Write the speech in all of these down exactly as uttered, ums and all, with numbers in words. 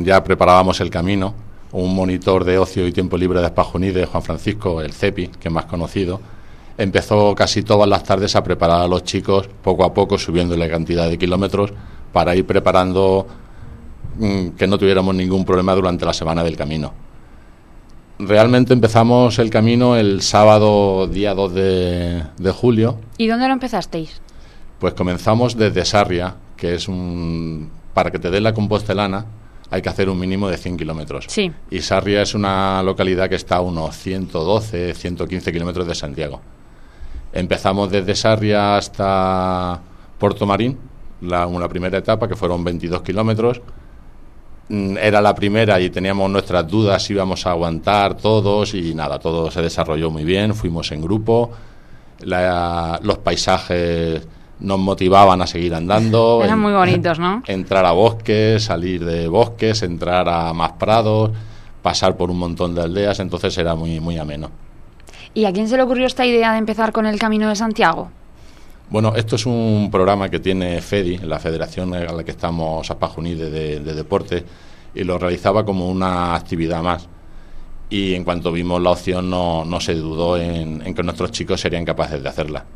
ya preparábamos el camino. Un monitor de ocio y tiempo libre de Espajunide, Juan Francisco, el Cepi, que es más conocido, empezó casi todas las tardes a preparar a los chicos, poco a poco, subiéndole cantidad de kilómetros, para ir preparando mmm, que no tuviéramos ningún problema durante la semana del camino. Realmente empezamos el camino el sábado día dos de, de julio. ¿Y dónde lo empezasteis? Pues comenzamos desde Sarria, que es un... para que te dé la compostelana hay que hacer un mínimo de cien kilómetros. Sí. Y Sarria es una localidad que está a unos ciento doce, ciento quince kilómetros de Santiago. Empezamos desde Sarria hasta Puerto Marín, la, una primera etapa que fueron veintidós kilómetros. Era la primera y teníamos nuestras dudas si íbamos a aguantar todos y nada, todo se desarrolló muy bien, fuimos en grupo, la, los paisajes nos motivaban a seguir andando. Eran en, muy bonitos, ¿no? Entrar a bosques, salir de bosques, entrar a más prados, pasar por un montón de aldeas, entonces era muy, muy ameno. ¿Y a quién se le ocurrió esta idea de empezar con el Camino de Santiago? Bueno, esto es un programa que tiene FEDI, la federación a la que estamos Espajunide de, de deporte, y lo realizaba como una actividad más. Y en cuanto vimos la opción no, no se dudó en, en que nuestros chicos serían capaces de hacerla.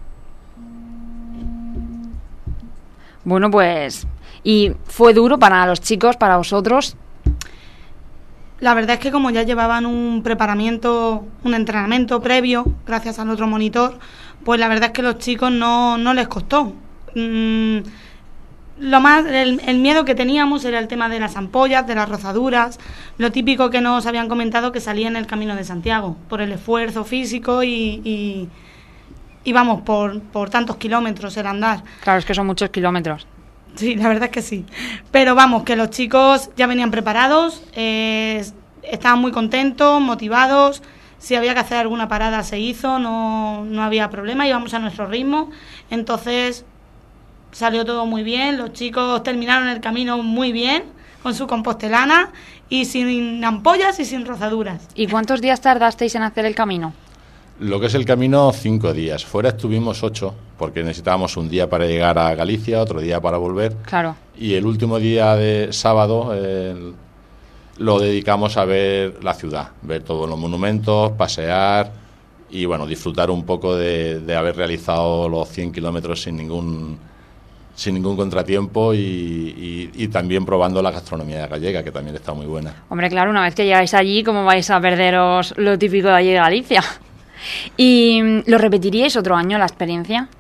Bueno, pues... ¿y fue duro para los chicos, para vosotros? La verdad es que como ya llevaban un preparamiento, un entrenamiento previo, gracias al otro monitor, pues la verdad es que los chicos no, no les costó. Mm, lo más, el, el miedo que teníamos era el tema de las ampollas, de las rozaduras, lo típico que nos habían comentado que salía en el Camino de Santiago, por el esfuerzo físico y... y y vamos, por, por tantos kilómetros el andar. Claro, es que son muchos kilómetros. Sí, la verdad es que sí. Pero vamos, que los chicos ya venían preparados, eh, estaban muy contentos, motivados. Si había que hacer alguna parada se hizo, no, no había problema, íbamos a nuestro ritmo. Entonces salió todo muy bien, los chicos terminaron el camino muy bien, con su compostelana y sin ampollas y sin rozaduras. ¿Y cuántos días tardasteis en hacer el camino? Lo que es el camino, cinco días. Fuera estuvimos ocho, porque necesitábamos un día para llegar a Galicia, otro día para volver. Claro. Y el último día de sábado eh, lo dedicamos a ver la ciudad, ver todos los monumentos, pasear y, bueno, disfrutar un poco de, de haber realizado los cien kilómetros sin ningún, sin ningún contratiempo y, y, y también probando la gastronomía gallega, que también está muy buena. Hombre, claro, una vez que llegáis allí, ¿cómo vais a perderos lo típico de allí de Galicia? ¿Y lo repetiríais otro año la experiencia?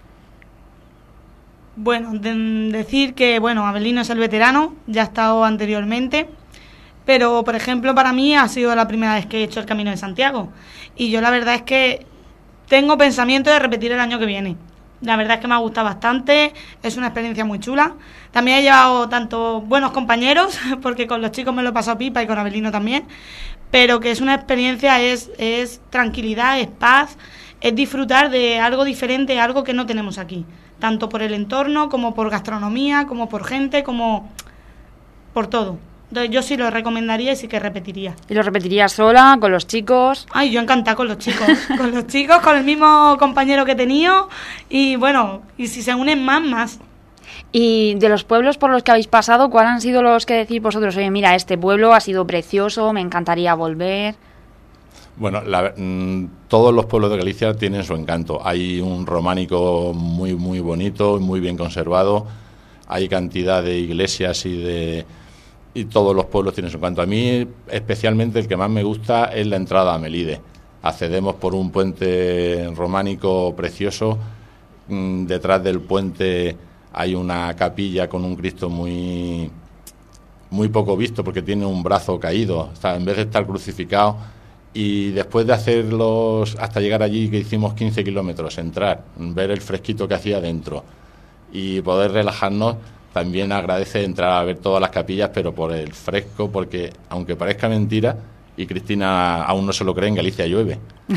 Bueno, de, decir que, bueno, Abelino es el veterano, ya ha estado anteriormente, pero, por ejemplo, para mí ha sido la primera vez que he hecho el Camino de Santiago. Y yo la verdad es que tengo pensamiento de repetir el año que viene. La verdad es que me ha gustado bastante, es una experiencia muy chula. También he llevado tanto buenos compañeros, porque con los chicos me lo he pasado pipa y con Abelino también, pero que es una experiencia, es, es tranquilidad, es paz, es disfrutar de algo diferente, algo que no tenemos aquí, tanto por el entorno, como por gastronomía, como por gente, como por todo. Entonces yo sí lo recomendaría y sí que repetiría. ¿Y lo repetirías sola, con los chicos? Ay, yo encantada con los chicos, con los chicos, con el mismo compañero que he tenido y bueno, y si se unen más, más. Y de los pueblos por los que habéis pasado, ¿cuáles han sido los que decís vosotros? Oye, mira, este pueblo ha sido precioso, me encantaría volver. Bueno, la, mmm, todos los pueblos de Galicia tienen su encanto. Hay un románico muy, muy bonito, muy bien conservado. Hay cantidad de iglesias y de... y todos los pueblos tienen su encanto. A mí, especialmente, el que más me gusta es la entrada a Melide. Accedemos por un puente románico precioso. Mm, detrás del puente hay una capilla con un Cristo muy, muy poco visto, porque tiene un brazo caído. O sea, en vez de estar crucificado... Y después de hacerlos hasta llegar allí, que hicimos quince kilómetros, entrar, ver el fresquito que hacía dentro y poder relajarnos, también agradece entrar a ver todas las capillas, pero por el fresco, porque aunque parezca mentira, y Cristina aún no se lo cree, en Galicia llueve.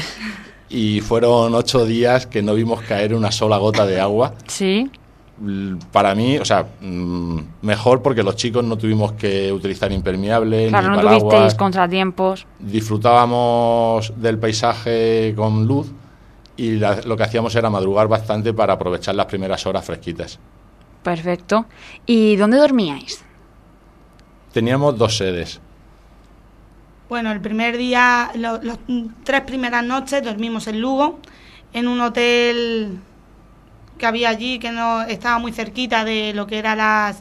Y fueron ocho días que no vimos caer una sola gota de agua. Sí. Para mí, o sea, mejor porque los chicos no tuvimos que utilizar impermeable, claro, ni no paraguas. tuvisteis contratiempos. Disfrutábamos del paisaje con luz y la, lo que hacíamos era madrugar bastante para aprovechar las primeras horas fresquitas. Perfecto. ¿Y dónde dormíais? Teníamos dos sedes. Bueno, el primer día, lo, las tres primeras noches dormimos en Lugo, en un hotel que había allí, que no estaba muy cerquita de lo que era las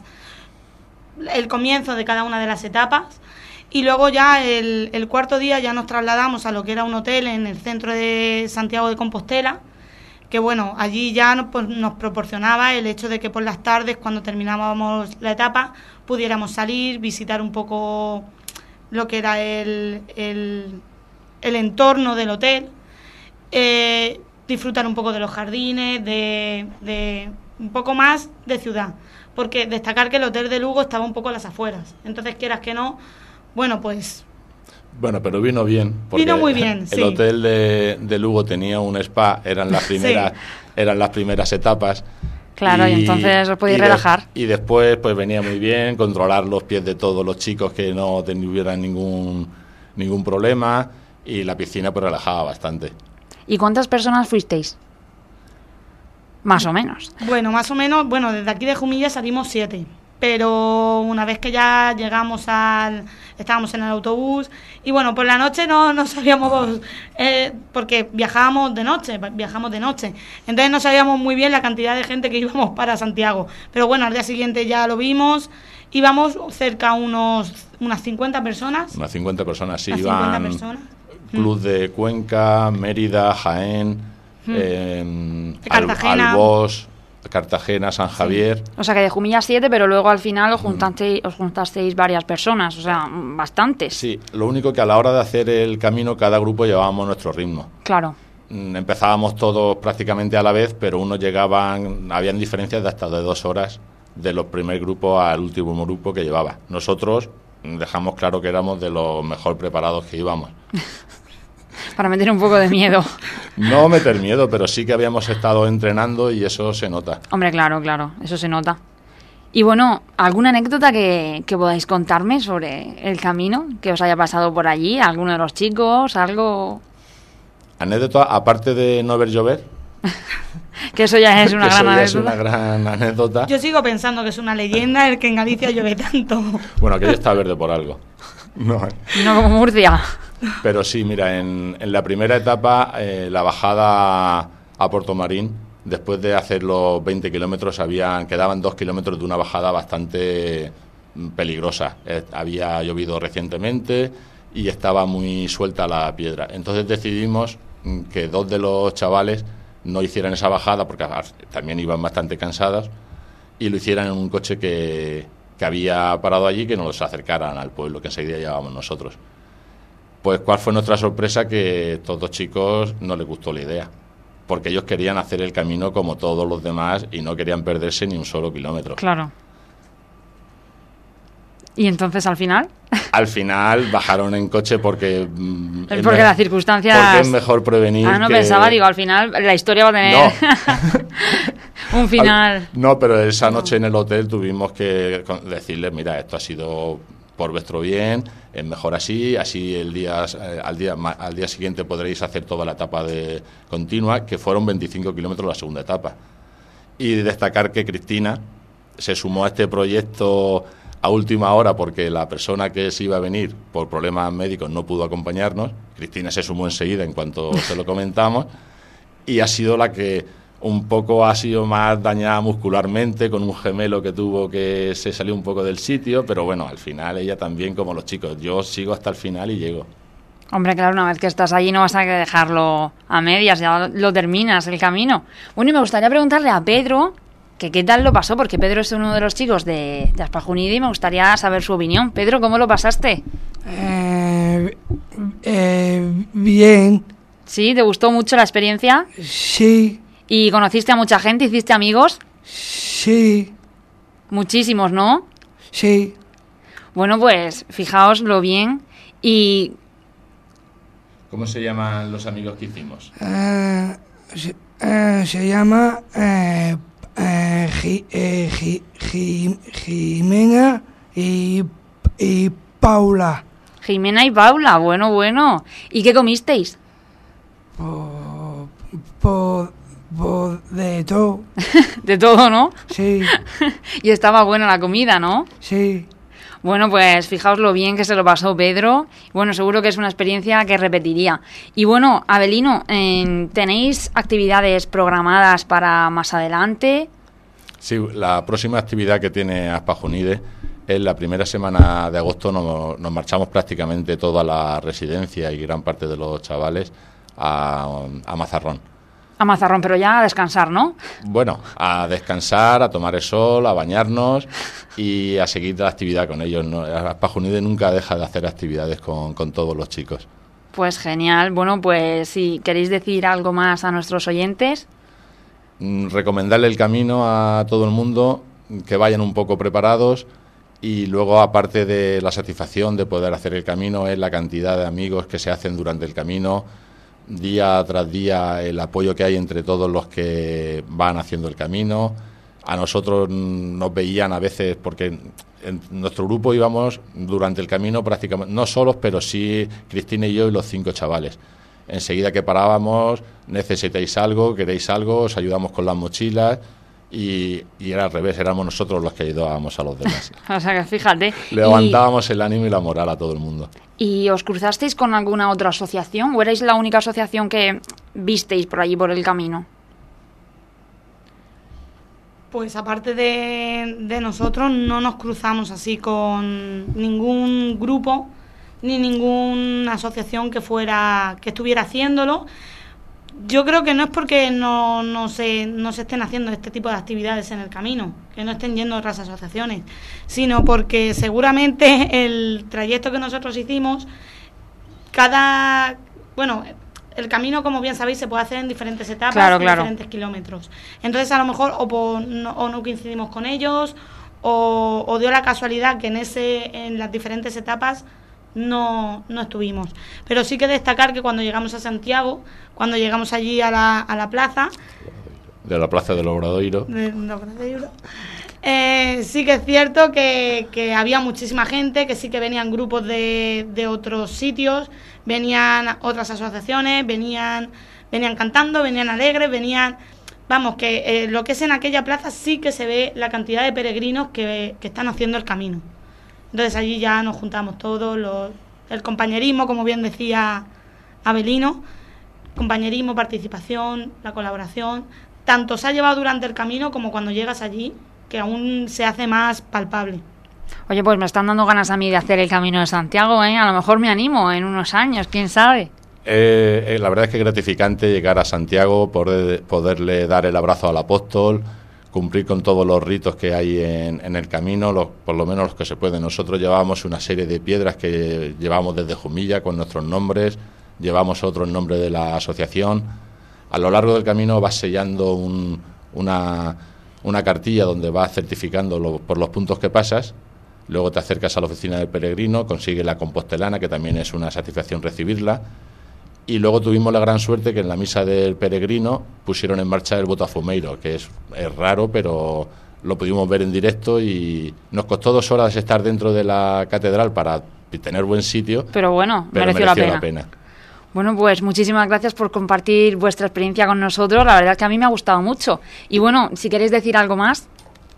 el comienzo de cada una de las etapas. Y luego ya el, el cuarto día ya nos trasladamos a lo que era un hotel en el centro de Santiago de Compostela, que bueno, allí ya nos, pues, nos proporcionaba el hecho de que por las tardes, cuando terminábamos la etapa, pudiéramos salir, visitar un poco lo que era el, el, el entorno del hotel, eh, disfrutar un poco de los jardines, de, de un poco más de ciudad, porque destacar que el hotel de Lugo estaba un poco a las afueras, entonces quieras que no, bueno, pues... Bueno, pero vino bien. Vino muy bien, el sí. El hotel de, de Lugo tenía un spa, eran las primeras, sí. eran las primeras etapas. Claro, y, y entonces os podéis relajar. De, y después, pues venía muy bien controlar los pies de todos los chicos que no tuvieran ningún, ningún problema, y la piscina pues relajaba bastante. ¿Y cuántas personas fuisteis? Más o menos. Bueno, más o menos, bueno, desde aquí de Jumilla salimos siete. Pero una vez que ya llegamos al... estábamos en el autobús y bueno, por la noche no, no sabíamos, eh, porque viajábamos de noche, viajamos de noche, entonces no sabíamos muy bien la cantidad de gente que íbamos para Santiago, pero bueno, al día siguiente ya lo vimos, íbamos cerca unos unas cincuenta personas. Unas cincuenta personas, sí, unas iban cincuenta personas. Club de Cuenca, Mérida, Jaén, mm. eh, Cartagena. Albós, Cartagena, San Javier. Sí. O sea que de Jumilla siete, pero luego al final os juntasteis, os juntasteis varias personas, o sea, bastantes. Sí, lo único que a la hora de hacer el camino cada grupo llevábamos nuestro ritmo. Claro. Empezábamos todos prácticamente a la vez, pero unos llegaban, habían diferencias de hasta de dos horas de los primer grupos al último grupo que llevaba. Nosotros dejamos claro que éramos de los mejor preparados que íbamos. Para meter un poco de miedo. No meter miedo, pero sí que habíamos estado entrenando y eso se nota. Hombre, claro, claro, eso se nota. Y bueno, ¿alguna anécdota que, que podáis contarme sobre el camino que os haya pasado por allí? ¿Alguno de los chicos? ¿Algo? ¿Anécdota aparte de no ver llover? Que eso ya es una que gran eso ya anécdota. Es una gran anécdota. Yo sigo pensando que es una leyenda el que en Galicia llueve tanto. Bueno, aquello está verde por algo. No, no como Murcia. Pero sí, mira, en, en la primera etapa, eh, la bajada a Puerto Marín, después de hacer los veinte kilómetros, habían, quedaban dos kilómetros de una bajada bastante peligrosa. Eh, había llovido recientemente y estaba muy suelta la piedra. Entonces decidimos que dos de los chavales no hicieran esa bajada, porque también iban bastante cansados, y lo hicieran en un coche que, que había parado allí, que nos acercaran al pueblo, que enseguida llevábamos nosotros. Pues cuál fue nuestra sorpresa, que a estos dos chicos no les gustó la idea, porque ellos querían hacer el camino como todos los demás y no querían perderse ni un solo kilómetro. Claro. ¿Y entonces al final? Al final bajaron en coche porque... porque me... las circunstancias... Porque es mejor prevenir. Ah, no que... pensaba, digo, al final la historia va a tener no. un final... Al... No, pero esa noche en el hotel tuvimos que decirles, mira, esto ha sido por vuestro bien, es mejor así, así el día eh, al día al día siguiente podréis hacer toda la etapa de continua, que fueron veinticinco kilómetros la segunda etapa. Y destacar que Cristina se sumó a este proyecto a última hora, porque la persona que se iba a venir por problemas médicos no pudo acompañarnos. Cristina se sumó enseguida en cuanto se lo comentamos, y ha sido la que un poco ha sido más dañada muscularmente, con un gemelo que tuvo que se salió un poco del sitio, pero bueno, al final ella también, como los chicos, yo sigo hasta el final y llego. Hombre, claro, una vez que estás allí no vas a dejarlo a medias, ya lo terminas el camino. Bueno, y me gustaría preguntarle a Pedro que qué tal lo pasó, porque Pedro es uno de los chicos de, de Aspajunidi y me gustaría saber su opinión. Pedro, ¿cómo lo pasaste? Eh, eh, bien. ¿Sí? ¿Te gustó mucho la experiencia? Sí. ¿Y conociste a mucha gente? ¿Hiciste amigos? Sí. Muchísimos, ¿no? Sí. Bueno, pues fijaos lo bien. Y... ¿Cómo se llaman los amigos que hicimos? Uh, se, uh, se llama uh, uh, G, uh, G, G, Jimena y, y Paula. Jimena y Paula, bueno, bueno. ¿Y qué comisteis? Po, po, po de todo. De todo, ¿no? Sí. Y estaba buena la comida, ¿no? Sí. Bueno, pues fijaos lo bien que se lo pasó Pedro. Bueno, seguro que es una experiencia que repetiría. Y bueno, Avelino, eh, ¿tenéis actividades programadas para más adelante? Sí, la próxima actividad que tiene Aspajunide es la primera semana de agosto. Nos, nos marchamos prácticamente toda la residencia y gran parte de los chavales a, a Mazarrón. A Mazarrón, pero ya a descansar, ¿no? Bueno, a descansar, a tomar el sol, a bañarnos y a seguir la actividad con ellos, ¿no? Aspajunide nunca deja de hacer actividades con, con todos los chicos. Pues genial. Bueno, pues si queréis decir algo más a nuestros oyentes. Mm, recomendarle el camino a todo el mundo, que vayan un poco preparados, y luego, aparte de la satisfacción de poder hacer el camino, es la cantidad de amigos que se hacen durante el camino. Día tras día el apoyo que hay entre todos los que van haciendo el camino. A nosotros nos veían a veces, porque en nuestro grupo íbamos durante el camino prácticamente, no solos, pero sí Cristina y yo y los cinco chavales. Enseguida que parábamos, necesitáis algo, queréis algo, os ayudamos con las mochilas. Y, y era al revés, éramos nosotros los que ayudábamos a los demás. O sea que fíjate. Levantábamos y... el ánimo y la moral a todo el mundo. ¿Y os cruzasteis con alguna otra asociación o erais la única asociación que visteis por allí por el camino? Pues aparte de, de nosotros no nos cruzamos así con ningún grupo ni ninguna asociación que fuera que estuviera haciéndolo. Yo creo que no es porque no, no, se, no se estén haciendo este tipo de actividades en el camino, que no estén yendo otras asociaciones, sino porque seguramente el trayecto que nosotros hicimos, cada... Bueno, el camino, como bien sabéis, se puede hacer en diferentes etapas, claro, en claro. diferentes kilómetros. Entonces, a lo mejor o, por, no, o no coincidimos con ellos, o, o dio la casualidad que en, ese, en las diferentes etapas no, no estuvimos. Pero sí que destacar que cuando llegamos a Santiago, cuando llegamos allí a la, a la plaza de la plaza del Obradoiro, de, de eh, sí que es cierto que, que había muchísima gente, que sí que venían grupos de, de otros sitios, venían otras asociaciones, venían venían cantando, venían alegres, venían... Vamos, que eh, lo que es en aquella plaza sí que se ve la cantidad de peregrinos que, que están haciendo el camino. Entonces allí ya nos juntamos todos, los, el compañerismo, como bien decía Avelino, compañerismo, participación, la colaboración, tanto se ha llevado durante el camino como cuando llegas allí, que aún se hace más palpable. Oye, pues me están dando ganas a mí de hacer el Camino de Santiago, ¿eh? A lo mejor me animo en unos años, quién sabe. Eh, eh, la verdad es que es gratificante llegar a Santiago, poder, poderle dar el abrazo al apóstol, cumplir con todos los ritos que hay en, en el camino, los, por lo menos los que se pueden. Nosotros llevábamos una serie de piedras que llevamos desde Jumilla con nuestros nombres, llevamos otros nombres de la asociación. A lo largo del camino vas sellando un, una, una cartilla donde vas certificando lo, por los puntos que pasas. Luego te acercas a la oficina del peregrino, consigues la compostelana, que también es una satisfacción recibirla. Y luego tuvimos la gran suerte que en la misa del peregrino pusieron en marcha el Botafumeiro, que es, es raro, pero lo pudimos ver en directo y nos costó dos horas estar dentro de la catedral para tener buen sitio. Pero bueno, pero mereció, mereció la, pena. la pena. Bueno, pues muchísimas gracias por compartir vuestra experiencia con nosotros. La verdad es que a mí me ha gustado mucho. Y bueno, si queréis decir algo más.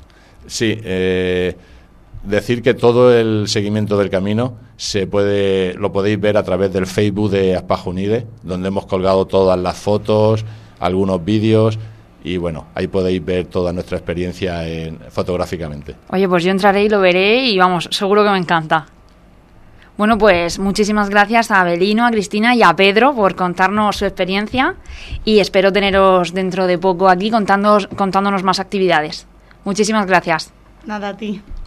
Sí, eh... decir que todo el seguimiento del camino se puede lo podéis ver a través del Facebook de Aspajunide, donde hemos colgado todas las fotos, algunos vídeos y bueno, ahí podéis ver toda nuestra experiencia en, fotográficamente. Oye, pues yo entraré y lo veré y vamos, seguro que me encanta. Bueno, pues muchísimas gracias a Avelino, a Cristina y a Pedro por contarnos su experiencia y espero teneros dentro de poco aquí contándonos, contándonos más actividades. Muchísimas gracias. Nada, a ti.